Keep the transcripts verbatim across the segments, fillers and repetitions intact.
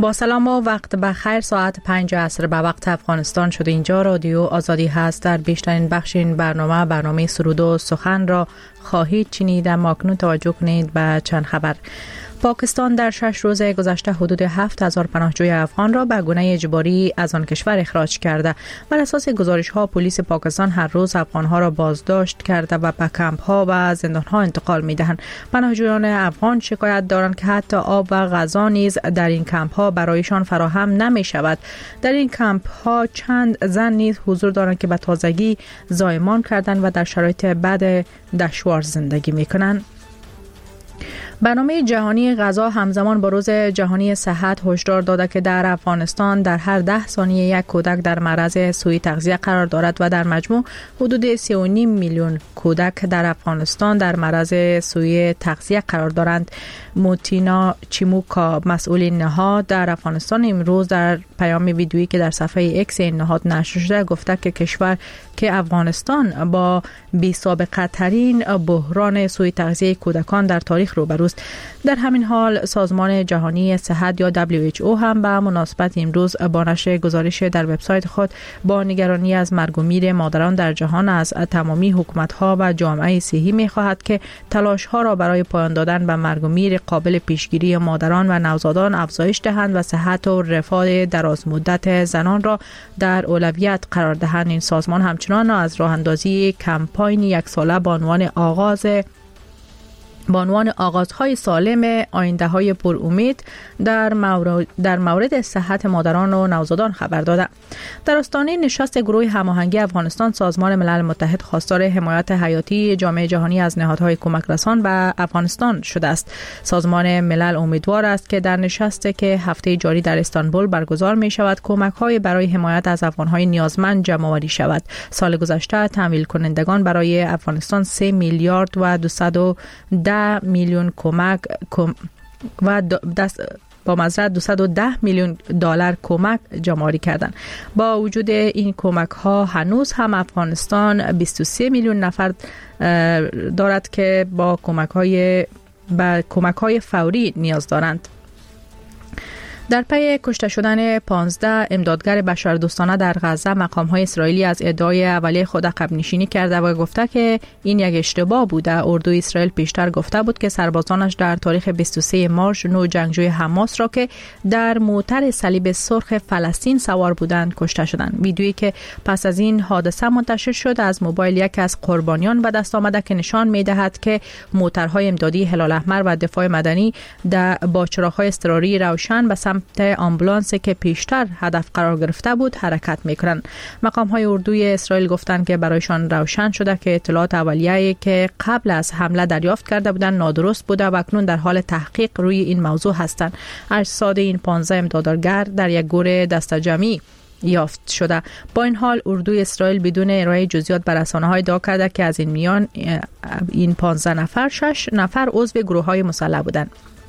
با سلام و وقت بخیر. ساعت پنج عصر به وقت افغانستان شده. اینجا رادیو آزادی هست. در بیشترین بخش این برنامه برنامه سرود و سخن را خواهید شنید. اما اکنون توجه کنید به چند خبر. پاکستان در شش روز گذشته حدود هفت هزار پناهجوی افغان را به گونه اجباری از آن کشور اخراج کرده. بر اساس گزارش‌ها پلیس پاکستان هر روز افغان‌ها را بازداشت کرده و به کمپ‌ها و زندان‌ها انتقال می‌دهند. پناهجویان افغان شکایت دارند که حتی آب و غذا نیز در این کمپ‌ها برایشان فراهم نمی‌شود. در این کمپ‌ها چند زن نیز حضور دارند که به تازگی زایمان کردند و در شرایط بد دشوار زندگی می‌کنند. برنامه جهانی غذا همزمان با روز جهانی صحت هشدار داده که در افغانستان در هر ده ثانیه یک کودک در معرض سوء تغذیه قرار دارد و در مجموع حدود سه و نیم میلیون کودک در افغانستان در معرض سوء تغذیه قرار دارند. موتینا چیموکا مسئول نهاد در افغانستان امروز در پیام ویدیویی که در صفحه اکس این نهاد نشر شده گفته که کشور که افغانستان با بی سابقه ترین بحران سوء تغذیه کودکان در تاریخ روبروست. در همین حال سازمان جهانی صحت یا دبلیو اچ او هم به مناسبت امروز با نشر گزارش در وبسایت خود با نگرانی از مرگ و میر مادران در جهان از تمامی حکومت‌ها و جامعه صحی می‌خواهد که تلاش‌ها را برای پایان دادن به مرگ و میر قابل پیشگیری مادران و نوزادان افزایش دهند و صحت و رفاه درازمدت زنان را در اولویت قرار دهند. این سازمان همچنان از راه اندازی کمپاین یک ساله با عنوان آغاز با عنوان آغازهای سالم آینده‌های پر امید در مورد در مورد صحت مادران و نوزادان خبر داده. در آستانه نشست گروه هماهنگی افغانستان سازمان ملل متحد خواستار حمایت حیاتی جامعه جهانی از نهادهای کمک رسان به افغانستان شده است. سازمان ملل امیدوار است که در نشستی که هفته جاری در استانبول برگزار می شود کمک‌های برای حمایت از افغان‌های نیازمند جمع‌آوری شود. سال گذشته تمویل کنندگان برای افغانستان سه میلیارد و دویست و ده میلیون کمک کم و دست با معذرت دویست و ده میلیون دلار کمک جمع‌آوری کردند. با وجود این کمک ها هنوز هم افغانستان بیست و سه میلیون نفر دارد که با کمک های با کمک های فوری نیاز دارند. در پی کشته شدن پانزده امدادگر بشردوستانه در غزه مقام‌های اسرائیلی از ادعای اولیه خود عقب نشینی کرده و گفته که این یک اشتباه بوده. اردوی اسرائیل پیشتر گفته بود که سربازانش در تاریخ بیست و سه مارس نو جنگجوی حماس را که در موتر صلیب سرخ فلسطین سوار بودند کشته شدند. ویدیویی که پس از این حادثه منتشر شد از موبایل یک از قربانیان به دست آمده که نشان می‌دهد که موترهای امدادی هلال احمر و دفاع مدنی در با چراغ‌های اضطراری روشن به سمت آمبولانسی که پیشتر هدف قرار گرفته بود حرکت میکنند. مقام های اردوی اسرائیل گفتند که برایشان روشن شده که اطلاعات اولیه‌ای که قبل از حمله دریافت کرده بودند نادرست بوده و اکنون در حال تحقیق روی این موضوع هستند. اجساد این پانزده امدادگر در یک گور دسته‌جمعی یافت شده. با این حال اردوی اسرائیل بدون ارائه جزئیات به رسانه‌ها ادعا کرده که از این میان این پانزده نفر شش نفر عضو گروه‌های مسلح بودند.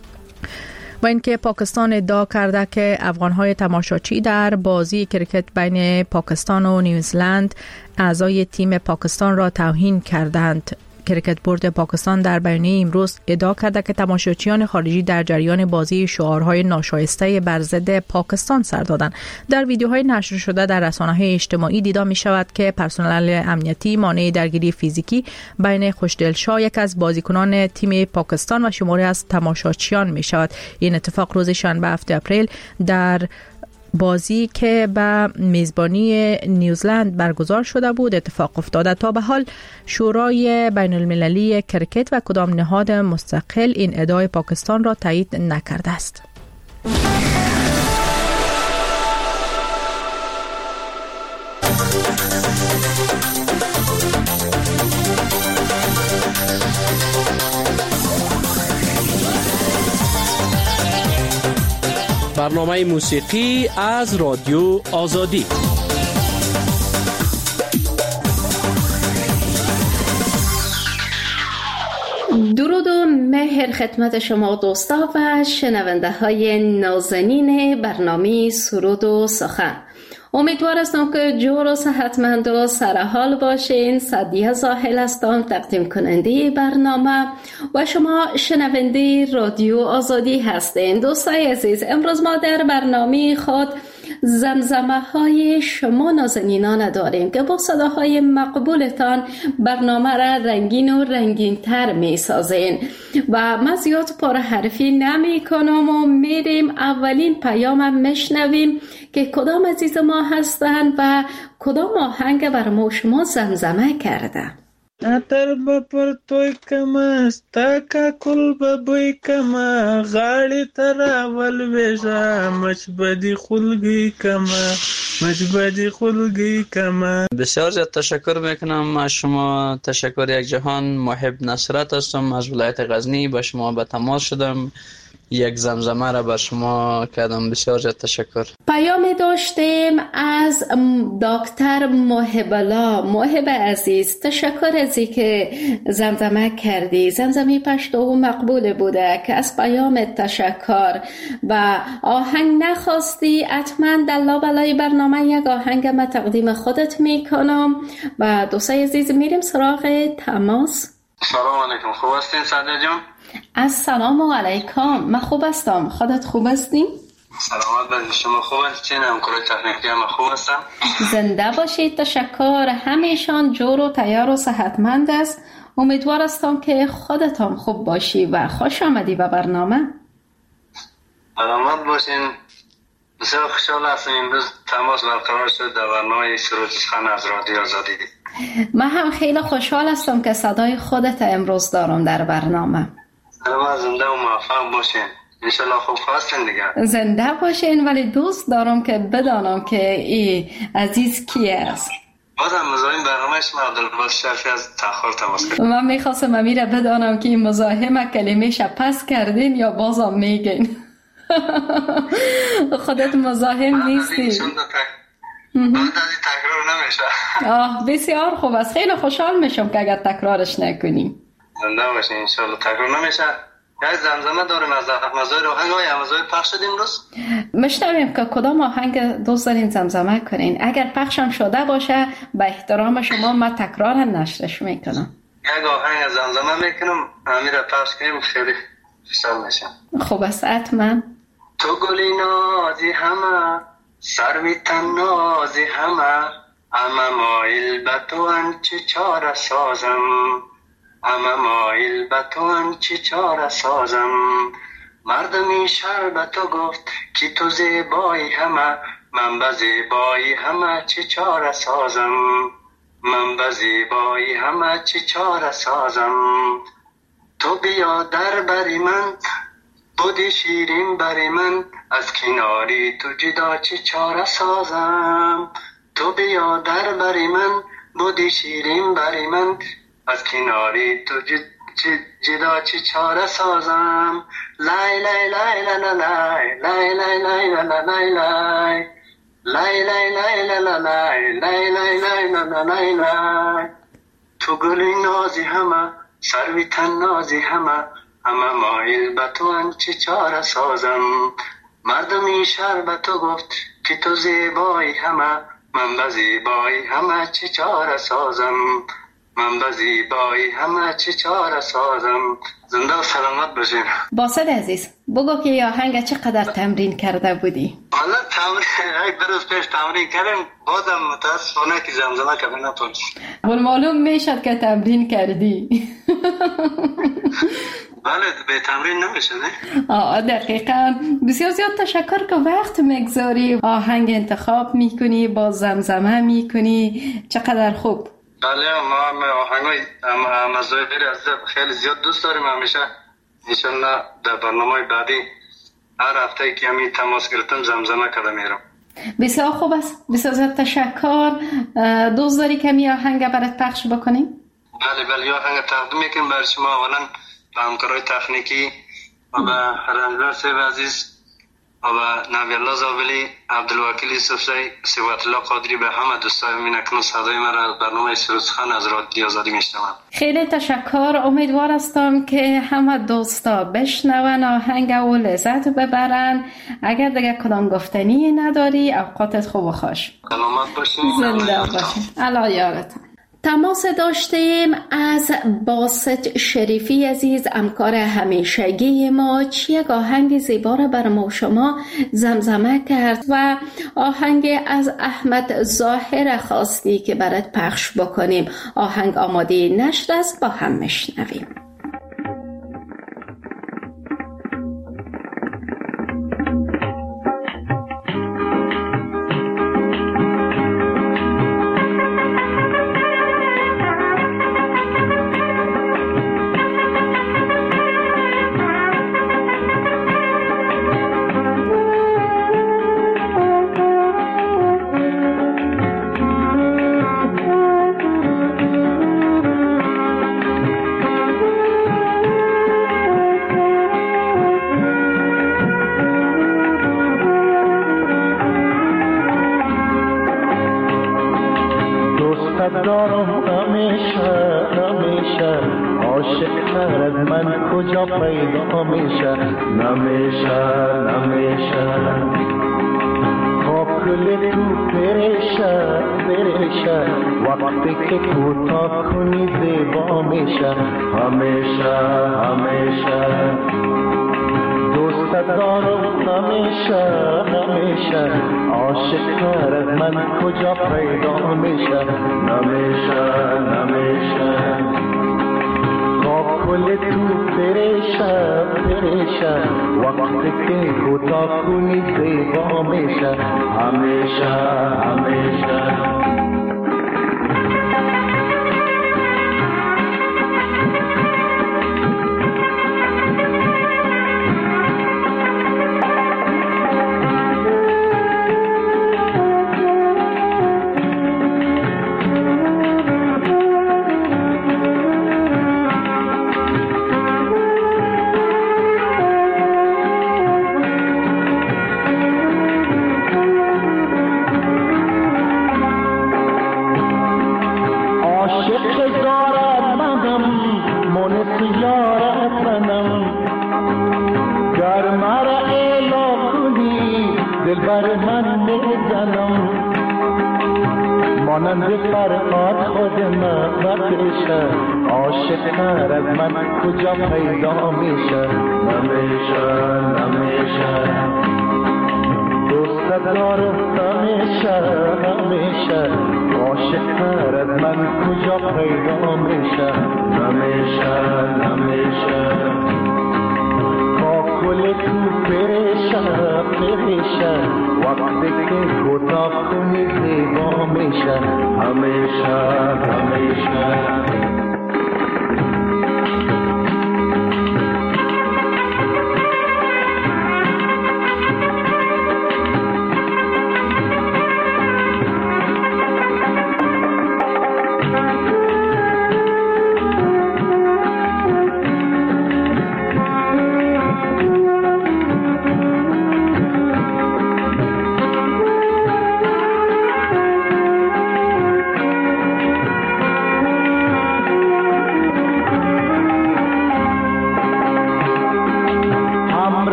و اینکه پاکستان ادعا کرده که افغان‌های تماشاچی در بازی کرکت بین پاکستان و نیوزلند اعضای تیم پاکستان را توهین کردند. کرکت بورد پاکستان در بیانیه امروز ادعا کرده که تماشاچیان خارجی در جریان بازی شعارهای ناشایسته بر ضد پاکستان سر دادند. در ویدیوهای نشر شده در رسانه‌های اجتماعی دیده می شود که پرسنل امنیتی مانع درگیری فیزیکی بین خوشدلشاه یک از بازیکنان تیم پاکستان و شماری از تماشاچیان می شود. این اتفاق روز شنبه هفتم اپریل در بازی که به میزبانی نیوزلند برگزار شده بود اتفاق افتاده. تا به حال شورای بین المللی کرکت و کدام نهاد مستقل این ادعای پاکستان را تایید نکرده است. برنامه موسیقی از رادیو آزادی. درود و مهر خدمت شما دوستا و شنونده های نازنین برنامه سرود و سخن. امیدوار هستم که جور و صحتمند و سرحال باشین. سعدیه زاهل هستم، تقدیم کننده برنامه و شما شنونده رادیو آزادی هستین. دوستای عزیز، امروز ما در برنامه خود زمزمه های شما نازنینان داریم که با صداهای مقبولتان برنامه را رنگین و رنگین تر می سازین و من زیاد پرحرفی نمی کنم و میریم اولین پیام میشنویم که کدام عزیز ما هستن و کدام آهنگ بر ما شما زمزمه کرده. اتر بپر توی کما ستاکا کل ببوی کما غاڑی تراول بیشا مجبدی خلگی کما مجبدی خلگی کما. بسیار زیاد تشکر میکنم از شما. تشکر یک جهان. محب نصرت هستم از ولایت غزنی، با شما به تماس شدم، یک زمزمه را بر شما کردم. بسیار زیاد تشکر. پیامی داشتیم از دکتر محب الله. محب عزیز، تشکر از اینکه زمزمه کردی. زمزمه پشتو مقبول بوده که از پیام تشکر و آهنگ نخواستی. حتما در لابلای برنامه یک آهنگ ما تقدیم خودت میکنم و دوستای عزیز میریم سراغ تماس. سلام علیکم، خوب هستین سعدیه جان؟ السلام علیکم، من خوب هستم. خودت خوب هستی؟ سلامت باشید. شما خوب هستین؟ همکارای تکنیکی هم خوب هستم. زنده باشید. تشکر. همیشان جور و تیار و صحتمند است. امیدوار هستم که خودت هم خوب باشی و خوش آمدی به برنامه. سلامت باشین. بسیار خوشحال هستم امروز تماس برقرار شد در برنامه سرود سخن از رادیو آزادی. من هم خیلی خوشحال هستم که صدای خودت امروز دارم در برنامه. سلامت، زنده و موفق باشین. انشالله خوب هستین دیگه. زنده باشین. ولی دوست دارم که بدانم که این عزیز کی است. بازم مزاحم برنامه شما عبدالباسط شرفی از تخار تماس کرد. من میخواستم امیره بدانم که این مزاحم کلمه‌ش پس کردین یا بازم میگین. خودت مزاحم نیستی. بعد از این تکرار نمیشه. آه بسیار خوب است. خیلی خوشحال میشم که اگر تکرارش نکنیم. زنده باشین. انشالله تکرار نمیشه. یک زمزمه داریم از مزایر آهنگ های مزایر پخش شد امروز. مشتریم که کدام آهنگ دوست دارین زمزمه کنین. اگر پخشم شده باشه به احترام شما من تکرار نشرش میکنم. یک آهنگ زمزمه میکنم امیر پخش کنیم خیلی خوشحال میشم. خوب است. حتما. تو گلی نازی همه سروی تن نازی همه همه مایل به تو انچه چاره سازم همه مایل به تو انچه چاره سازم مردمی شهر به تو گفت که تو زیبایی همه من به زیبایی همه چه چاره سازم من به زیبایی همه چه چاره سازم تو بیا در بری من بودی شیرین بری من از کناری تو جدا چه چاره سازم تو بیا در بری من بودی شیرین بری من از کناری تو جدا چه چاره سازم لای لای لای لای لای لای لای لای لای لای لای لای لای لای لای لای لای لای لای تو گلی نازی همه سروی تن نازی همه همه مایل به تو انچه چاره سازم مردمی شهر به تو گفت که تو زیبایی همه من به زیبایی همه چه چاره سازم من به زیبایی همه چه چاره سازم. زنده و سلامت باشین. باسط عزیز بگو که یا آهنگ چقدر تمرین کرده بودی؟ حالا تمرین یک درست پیش تمرین کردم بازم متاسفانه که زمزمه کردم نتونستم. ولی معلوم میشد که تمرین کردی. بله به تمرین نمیشه نه؟ آه دقیقاً. بسیار زیاد تشکر که وقت میگذاری آهنگ انتخاب میکنی با زمزمه میکنی. چقدر خوب. بله ما آهنگای مزایر از خیلی زیاد دوست داریم. همیشه انشالله در برنامه بعدی هر هفته که همی تماس گرفتم زمزمه کرده میرم. بسیار خوب است. بسیار زیاد تشکر. دوست داری که می آهنگ برات پخش بکنیم؟ بله بله آهنگ تقدیم میکنم برای شما. اولا به همکارای تکنیکی و به رنجبر صاحب عزیز و نبی الله زابلی، عبدالوکیل یوسفزی، ثروت الله قادری، به همه دوستای من اکنون صدای مرا برنامه سروسخان از رادیو آزادی میشنوم. خیلی تشکر. امیدوار هستم که همه دوستا بشنون آهنگ و لذت ببرن. اگر دیگه کدام گفتنی نداری اوقاتت خوب و خوش. سلامت باشین. زنده باشین. الله یارتون. تماس داشتیم از باسط شریفی عزیز، همکار همیشگی ما، چی یک آهنگ زیبا را بر ما شما زمزمه کرد و آهنگ از احمد ظاهر خواستی که برات پخش بکنیم. آهنگ آماده نشر است، با هم میشنویم.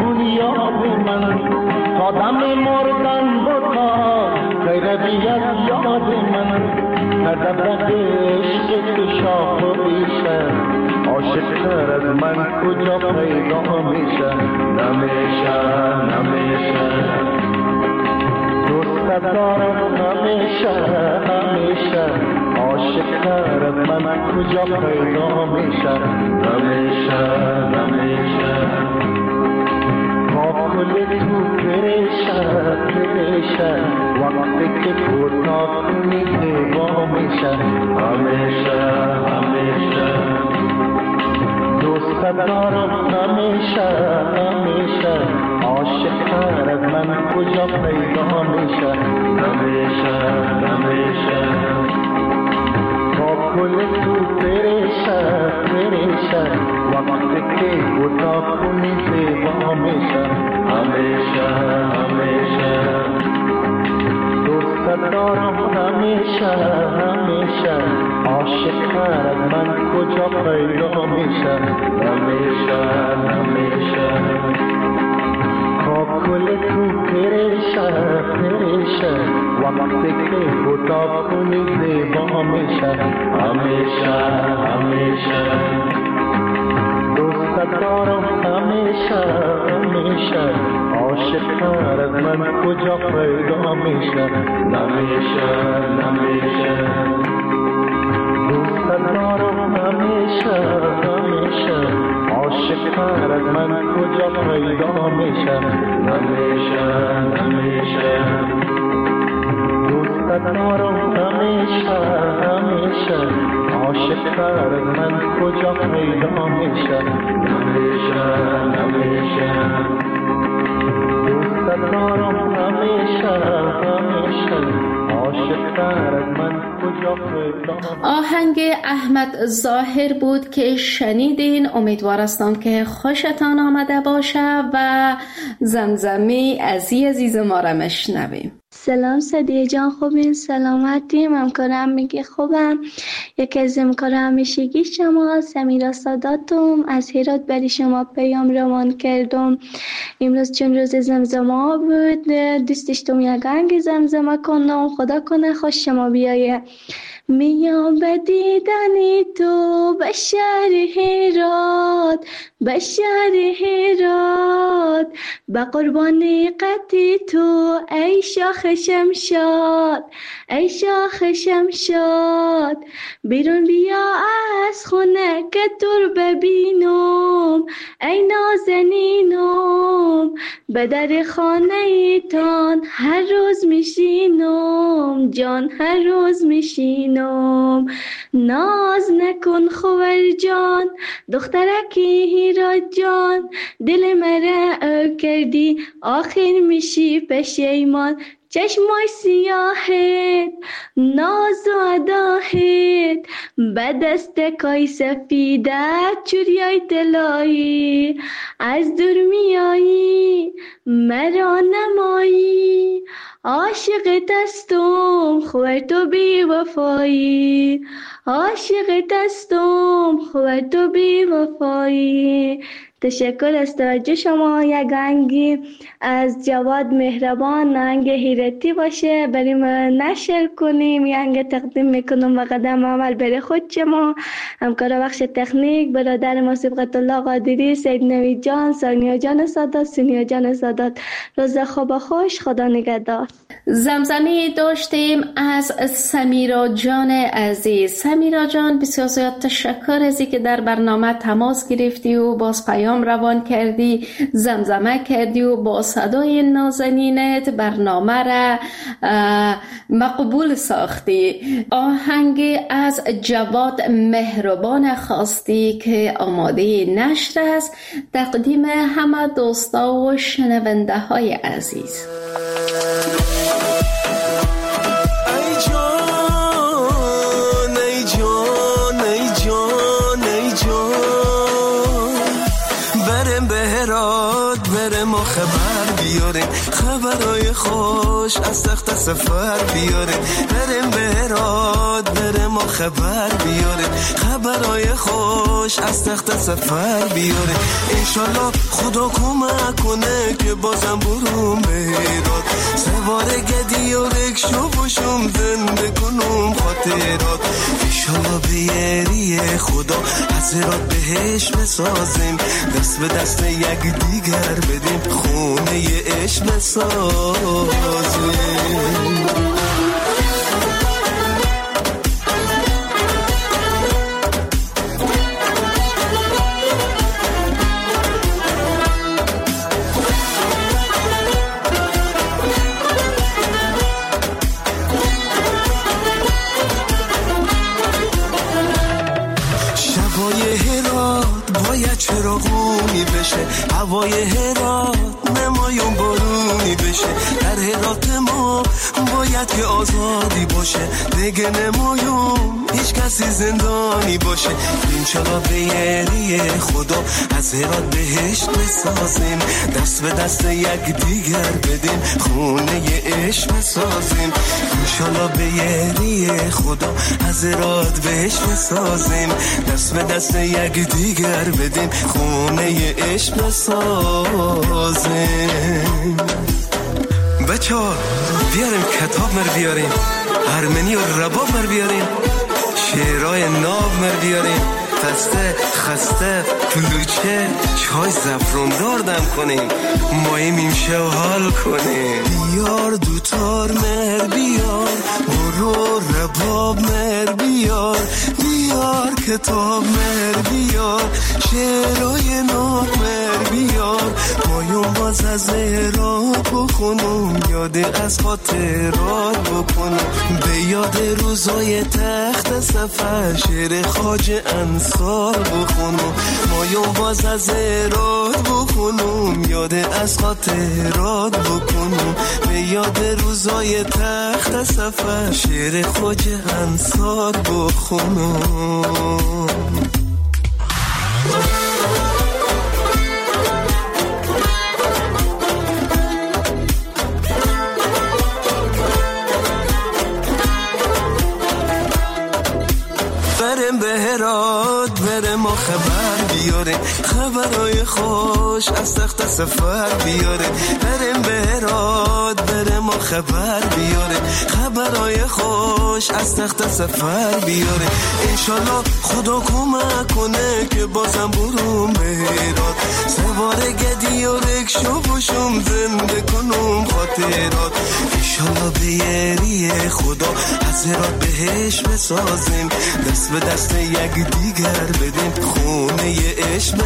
کن یاد من تا دم مردن بتا غیر بیاد یاد من ندبرد عشق تو شاخ و بیشه عاشق تر از من کجا پیدا میشه نمیشه نمیشه دوست دارم همیشه همیشه عاشق تر از من کجا پیدا میشه نمیشه نمیشه با کل تو پریشه پریشه وقتی که کوتاه کنی زیبا میشه همیشه همیشه دوست دارم همیشه همیشه عاشق تر از من کجا پیدا میشه همیشه همیشه با کل تو پریشه پریشه وقتی که کوتاه کنی زیبا میشه همیشه همیشه دوست دارم همیشه همیشه عاشق تر از من کجا پیدا میشه همیشه همیشه با کل تو پریشه پریشه وقتی که کوتاه کنی زیبا میشه همیشه همیشه دوست دارم همیشه همیشه عاشق تر از من کجا پیدا میشه نمیشه نمیشه دوست دارم همیشه همیشه عاشق تر از من کجا پیدا میشه نمیشه نمیشه دوست دارم همیشه همیشه عاشق تر از من کجا پیدا میشه نمیشه نمیشه دوست دارم همیشه همیشه عاشق تر از من کجا پیدا میشه. آهنگ احمد ظاهر بود که شنیدین. امیدوارستم که خوشتان آمده باشه و زمزمه ازی عزیز ما را مشنویم. سلام صدیه جان، خوبین؟ سلامتیم؟ همکارم میگه خوبم. یکی از همکار همیشگی شما سمیرا ساداتم از هرات برای شما پیام روان کردم. امروز چون روز زمزمه بود دوست داشتم یک آهنگ زمزمه کنم. خدا کنه خوش شما بیایه. میام به دیدن تو به شهر هرات، به شهر هرات، به قربانی قدی تو ای شاخ شمشاد، ای شاخ شمشاد. بیرون بیا از خونه که دور ببینم ای نازنینم، به در خانه ایتان هر روز میشینم جان، هر روز میشینم. ناز نکن خوار جان دخترکی هرات جان، دل مرا کردی آخر میشی پشیمان. چشمای سیاهت ناز و اداهت به دست کای سفیدت چوریای طلایی، از دور میایی مرا نمایی. عاشقت هستم خوار تو بی وفایی، عاشقت هستم خوار تو بی وفایی. تشکر از توجه شما. یک آهنگی از جواد مهربان، آهنگ هیرتی باشه برای ما نشر کنیم. یک آهنگ تقدیم میکنم و قدم عمل برای خود شما. همکار بخش تکنیک برادر ما صبغت الله قادری، سید نوید جان، سانیا جان سادات، سونیا جان سادات. روز خوب خوش، خدا نگهدار. زمزمه داشتیم از سمیرا جان عزیز. سمیرا جان بسیار زیاد تشکر از اینکه در برنامه تماس گرفتی و باز پیام روان کردی، زمزمه کردی و با صدای نازنینت برنامه را مقبول ساختی. آهنگ از جواد مهربان خواستی که آماده نشر است، تقدیم همه دوستا و شنونده های عزیز. بره ما خبر بیاریم، خبرای خوش از تخت سفر بیاریم. بریم به هرات بره ما خبر بیاریم، خبرای خوش از تخت سفر بیاریم. انشالله خدا کمک کنه که بازم برون به هرات، سوار گدی و رکشو باشم زنده کنم خاطرات. انشالله بیاری خدا از هرات بهش بسازیم، دست به دست یک دیگر بدیم، خونه عشق بسازیم. چراغونی بشه، هوای هرات نمایون بارونی بشه. در هرات ما باید که آزادی باشه، دیگه نمایون هیچ کسی زندانی باشه. انشالله بیاری خدا از هرات بهشت بسازیم، دست به دست یک دیگر بدیم، خونه عشق بسازیم. انشالله بیاری خدا از هرات بهشت بسازیم، دست به دست یک دیگر بدیم، خونه عشق بسازیم. بچه ها بیاریم کتاب مر بیاریم، ارمنی و رباب مر بیاریم، شعرهای ناب مر بیاریم، خسته خسته کلوچه چای زفروندار دم کنیم، ماییم ایمشه و حال کنیم. بیار دوتار مر بیار، برو رباب مر بیار، بیار کتاب مر بیار، شعرهای ناب مر بیار. ماییم باز از هرات بخونم، یاد از خاطرات بکنم، به یاد روزای تخت سفر شعر خواجه انصار بخونم. ماییم باز از هرات بخونم، یاد از خاطرات بکنم، به یاد روزای تخت سفر شعر خواجه انصار بخونم. بریم به هرات بریم ما خبر بیاریم، خبرای خوش از تخت سفر بیاریم. بریم به هرات بریم ما خبر بیاریم، خبرای خوش از تخت سفر بیاریم. انشالله خدا کمک کنه که بازم برون به هرات، سوار گدی و رکشو باشم زنده کنم خاطرات. انشالله بیاری خدا از هرات بهش بسازیم، دست به دست یک دیگر بدیم، خونه عشق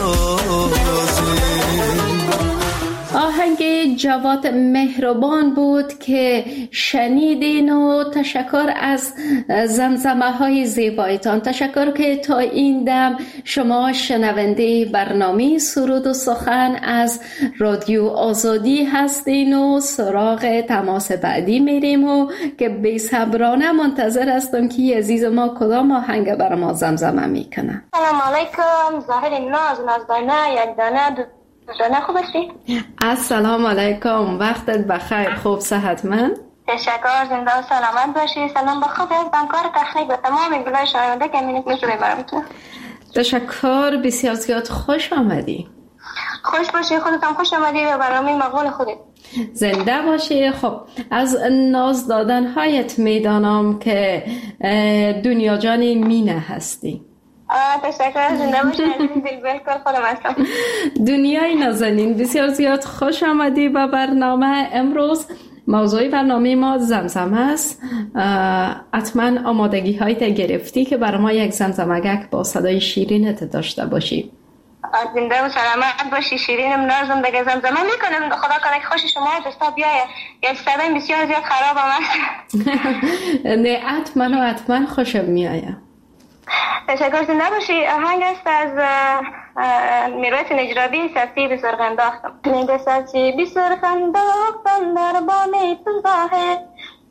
بسازیم. آهنگ جواد مهربان بود که شنیدین و تشکر از زمزمه های زیبایتان. تشکر که تا این دم شما شنونده برنامه سرود و سخن از رادیو آزادی هستین و سراغ تماس بعدی میریم و که بی‌صبرانه منتظر هستم که عزیز ما کدام آهنگ بر ما زمزمه میکنه. سلام علیکم، ظاهر ناز نازدانه یک دانه دو دانه. خوب هستی؟ السلام علیکم، وقتت بخیر، خوب صحتمند؟ تشکر، زنده و سلامت باشی. سلام به خود از بانکار تخنیک و تمام گلای شنونده که مینیت میتونه برامتون. تشکر، بسیار زیاد خوش آمدی. خوش باشی، خودت هم خوش آمدی و برنامه مقبول خودت. زنده باشی. خب از ناز دادنهایت میدانم که دنیا جانی مینه هستی. آه تشکر، زنده باشی. دل بالکل خودم هستم. دنیای نازنین، بسیار زیاد خوش آمدی به برنامه. امروز موضوع برنامه ما زمزمه است. حتما آمادگی هایت گرفتی که برای ما یک زمزمگک با صدای شیرینت داشته باشی. زنده و سلامت باشی. شیرینم نازم دیگه زمزمه میکنم. خدا کنه که خوش شما دوستا بیایه. یک صدای بسیار زیاد خرابم هست. نه حتما و حتما خوشم میایه. تشکر، زنده باشی. آهنگ است از میرویس نجرابی، سبزی به سرخ انداختم. نگه سبزی به سرخ انداختم در بام تو ظاهر،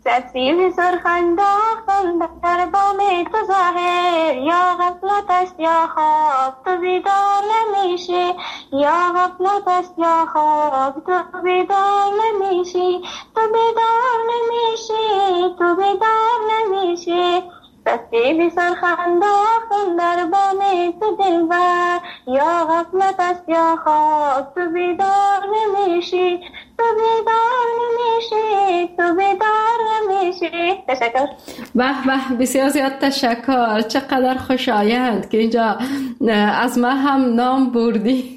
سرسیب سرخ انداختم در بام تو ظاهر، یا غفلت است یا خواب تو بیدار نمیشی، یا غفلت است یا خواب تو بیدار نمیشی، تو بیدار نمیشی، تو بیدار نمیشی. سرسیب سرخ انداختم در بام تو دلبر، یا غفلت است یا خواب تو بیدار نمیشی، تو بیدار نمیشی، تو بیدار نمیشی. تشکر. به به، بسیار زیاد تشکر. چقدر خوشایند که اینجا از ما هم نام بردی.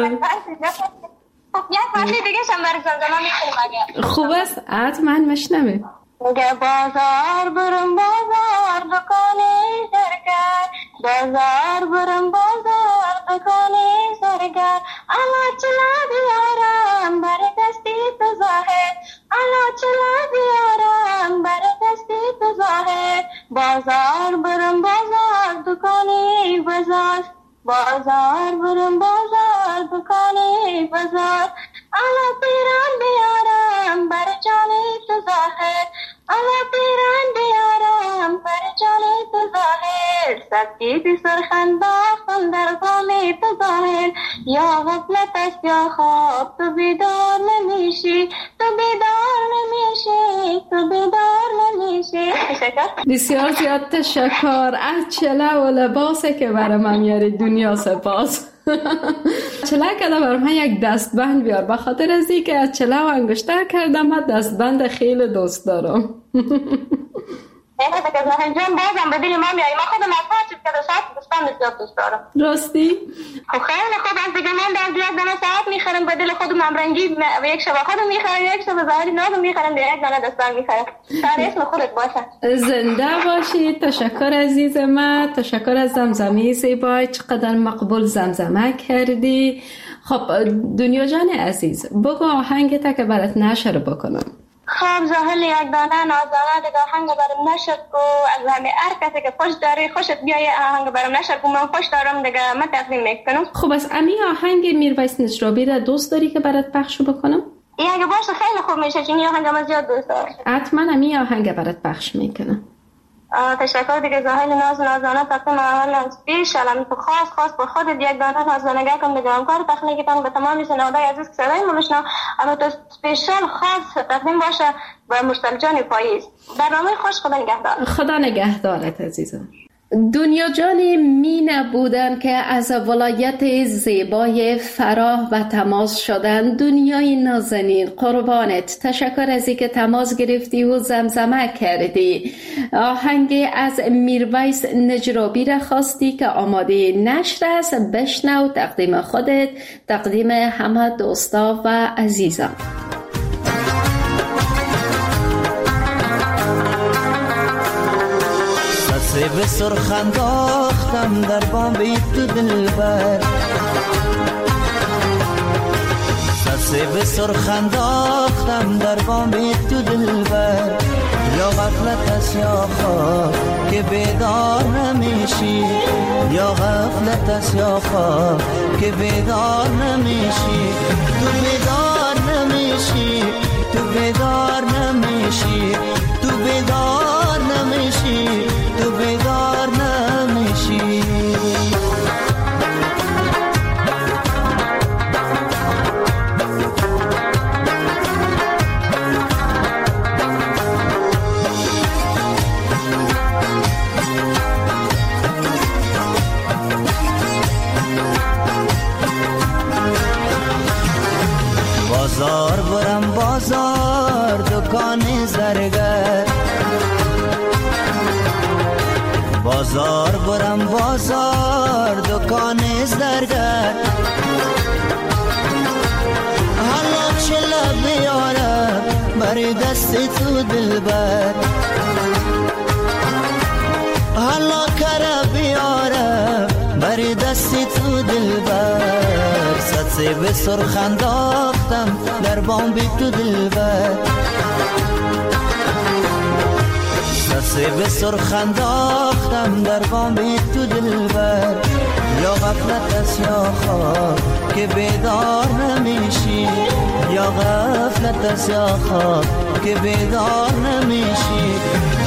یک پارچه دیگه شم برای زمزمه میخونیم اگر خوب است. حتما مشنویم. میگه بازار برم بازار دکانی سرگر، بازار برم بازار دکانی سرگر، اما چلا بیارم بر دستی تو ظاهر، اما چلا بیارم بر دستی تو ظاهر. بازار برم بازار دکانی بازار، بازار برم بازار دکانی بازار، اما پیران بیارم بر جانی تو ظاهر، اما پیران بیارم بر جانی تو ظاهر. سرسیب سرخ انداختم در بام تو ظاهر، یا غفلت است یا خواب تو بیدار نمیشی، تو بیدار نمیشی، تو بیدار نمیشی. بسیار زیاد تشکر. از چله و لباسه که برای من میاری دنیا سپاس. چله کده برای من یک دستبند بیار، بخاطر از این که از چله و انگشتر کردم. من دستبند خیلی دوست دارم. اینه که زهن جان بازم به دل ما میایی. من خودم از هر چیز که دو ساعت دستبند بسیار دوست دارم. راستی؟ خب خیلی خوب است دیگه. من در یک دانه ساعت میخرم به دل خودم همرنگی، و یک شب خودم میخرم، یک شب ظاهری نازم میخرم، یک دانه دستبند میخرم. سر اسم خودت باشه. زنده باشی. تشکر عزیز من. تشکر از زمزمه زیبای. چقدر مقبول زمزمه کردی. خب دنیا جان عزیز، بگو آهنگت که برات نشر بکنم. خب زاهل یک دانه نازانه دیگه آهنگ برام نشد کو، از همه هر کسی که خوش داری خوشت بیایه آهنگ برام نشد کو، من خوش دارم دیگه من تقدیم میکنم. خب از امی آهنگ میرویس نجرابی را دوست داری که برات پخش بکنم؟ این اگه باشه خیلی خوب میشه، چون این آهنگ من زیاد دوست دارم. حتما امی آهنگ برات پخش میکنم. تشکر دیگه زاهل ناز نازانه تقدیم اول پیش علم تو خاص خاص به خودت یک دانه نازانگه کن دیگه. همکار تکنیکتان به تمام شنوندگان عزیز که صدای ما بشنو، اما تو اسپیشال خاص تقدیم باشه به مشتاق جان پاییز. برنامه خوش. خدا نگهدار. خدا نگهدارت عزیزم. دنیا جان مینه بودن که از ولایت زیبای فراه و تماس شدن. دنیای نازنین قربانت. تشکر از اینکه تماس گرفتی و زمزمه کردی. آهنگ از میرویس نجرابی را خواستی که آماده نشر است. بشنو. تقدیم خودت، تقدیم همه دوستا و عزیزان. به سرخ انداختم در بام تو دلبر، سرسه به سرخ انداختم در بام تو دلبر، یا غفلت است یا خواب که بیدار نمیشی، یا غفلت است یا خواب که بیدار نمیشی، تو بیدار نمیشی، تو بیدار نمیشی، تو بیدار نمیشی، تو بیدار نمیشی. بازار برم بازار دکان زرگر، بازار برم بازار دکان زرگر، حالا چلا بیارم بر دست تو دلبر، حالا کرا بیارم بر دست تو دلبر، سطسه به سرخ انداختم در بام بی تو دلبر، سطسه به سرخ انداختم در بام بی تو دلبر، یا غفلت است یا خواب که بیدار نمیشی، یا غفلت است یا خواب که بیدار نمیشی.